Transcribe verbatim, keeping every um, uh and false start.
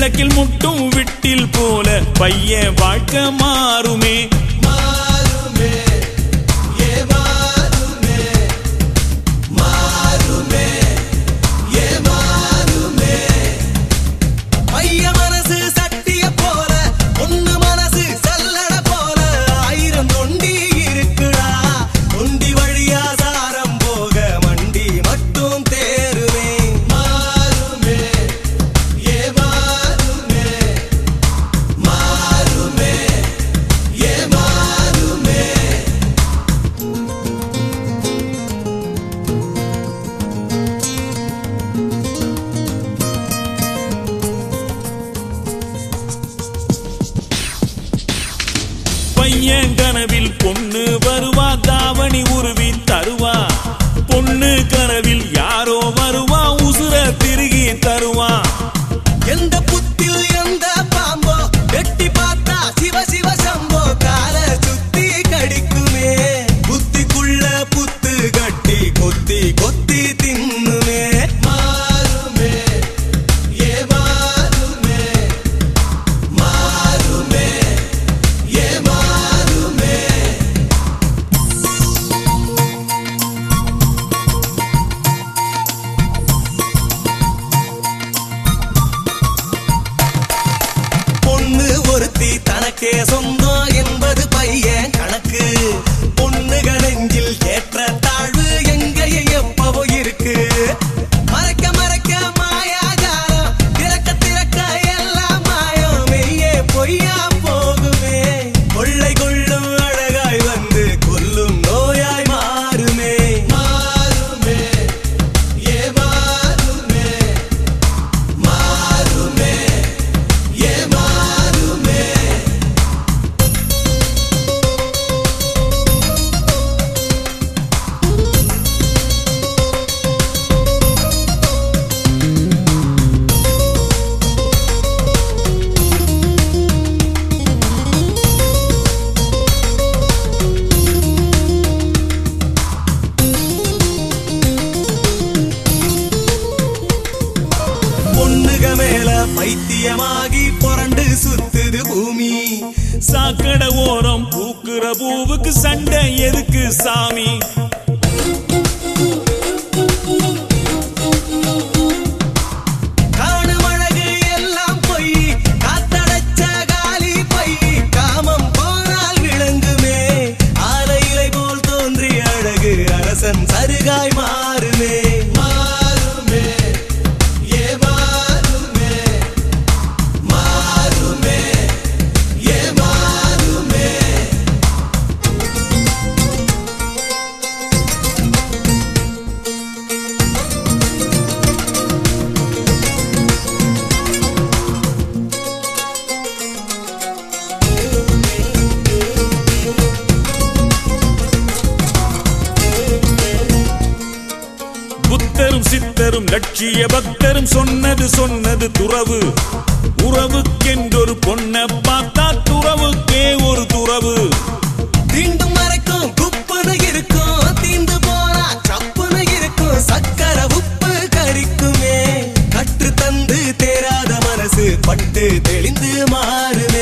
விளக்கில் முட்டும் விட்டில் போல பையன் வாழ்க்கை மாறுமே மாறுமே ஏ மாறுமே மாறுமே ஏ மாறுமே பைய மனசு சட்டிய போல பொண்ணு மனசு சல்லட போல ஆயிரம் தொண்டி இருக்குடா தொண்டி வழியா சாரம் போக மண்டி மட்டும் தேருமே மாறுமே ஏ மாறுமே மாறுமே ஏ மாறுமே பையன் கனவில் பொண்ணு வருவா தாவணி உருவி தருவா பொண்ணு கனவில் யாரோ வருவா உசுர திருகி தருவா எந்த புத்தில் எந்த பாம்போ வெட்டி பார்த்தா சிவ சிவ சம்போ கால சுத்தி கடிக்குமே புத்திக்குள்ள புத்து கட்டி கொத்தி கொத்தி தின்னுமே மாறுமே ஏ மாறுமே மாறுமே ஏ மாறுமே பொண்ணு ஒருத்தி தனக்கே சொந்தம் என்பது பையன் கணக்கு பொண்ணுக நெஞ்சில் ஏற்ற தாழ்வு எங்கேயும் எப்பவோ இருக்கு மறைக்க மறைக்க மாயாஜாலம் திறக்க திறக்க எல்லாம் மாயம் மெய்யே பொய்யா போகுமே கொள்ளை கொள்ளும் அழகாய் வந்து கொல்லும் நோயாய் மாறுமே மாறுமே ஏ மாறுமே மாறுமே ஏ மாறுமே பொண்ணுக மேல பைத்தியமாகி புரண்டு சுத்துது பூமி சாக்கட ஓரம் பூக்குற பூவுக்கு சண்டை எதுக்கு சாமி காணும் அழகு எல்லாம் பொய் காத்தடைச்ச காலி பை காமம் போனால் விளங்குமே ஆலை இலை போல் தோன்றிய அழகு அரசன் சருகாய் மாறுமே மாறுமே ஏ மாறுமே மாறுமே ஏ மாறுமே புத்தரும் சித்தரும் லட்சிய பக்தரும் சொன்னது சொன்னது துறவு உறவுக்கென்றொரு பொண்ணை பார்த்தா துறவுக்கே ஒரு துறவு தீண்டும் மறைக்கும் குப்புன்னு இருக்கும் தீந்து போனா சப்புன்னு இருக்கும் சக்கர உப்பு கரிக்குமே கற்று தந்து தேராத மனசு பட்டு தெளிந்து மாறுமே